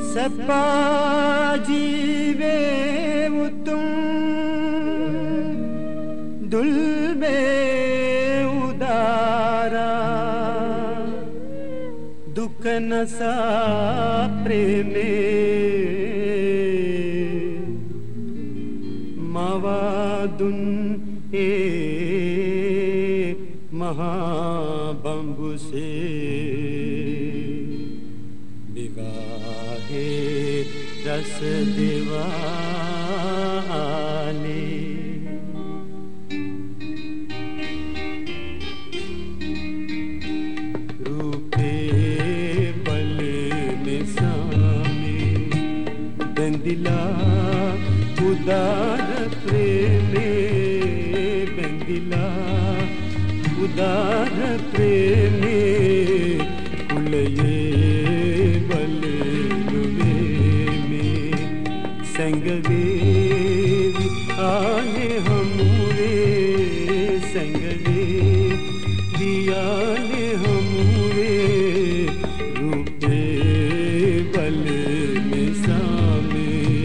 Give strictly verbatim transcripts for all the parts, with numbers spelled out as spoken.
सपा जीवे उतुम दुल्बे उदारा दुख नसा प्रेमे मावादुन ए महाबंबु से विवाहे रस दिवाने रूपे बल में सामे बंदिला उदार प्रेमे बंदिला उदार प्रेमे कुलये बल में संगवे आने हमरे संगवे दियाने हमरे रूपे बल में सामे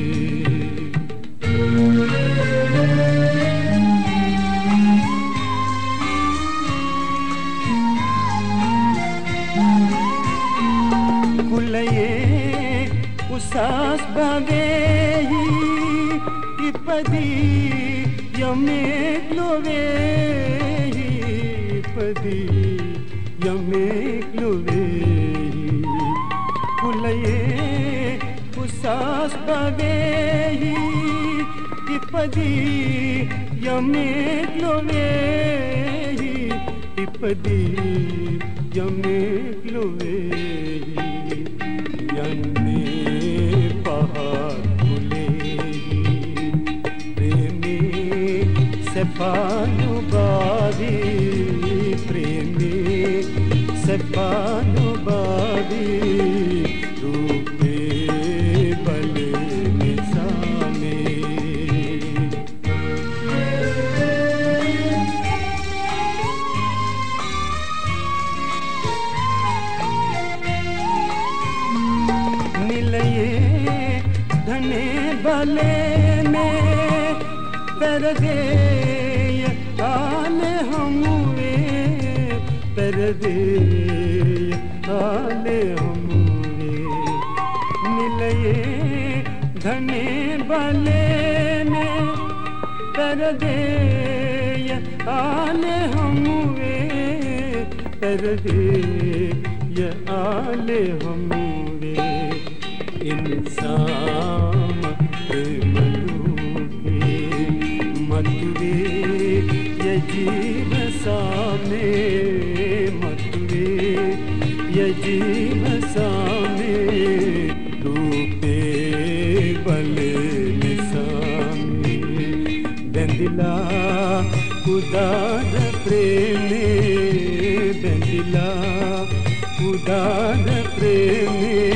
कुलये उसास बावेही इपदी यमे क्लोवेही इपदी यमे क्लोवेही कुलये उसास बावेही इपदी यमे क्लोवेही इपदी यमे क्लोवेही यन्ने पहाड़ खुलेगी प्रेमी सफानु बादी प्रेमी सफानु बादी रूपे बल में सामे निलये धने बले में पर दे आले हमरे पर दे आले हमरे निलये धने बले में पर दे आले हमरे पर दे आले हमरे इंसान मलूके मतुरे ये जीव सामे मतुरे ये जीव सामे रूपे बल में सामे बंदिला उदार प्रेमे बंदिला उदार प्रेमे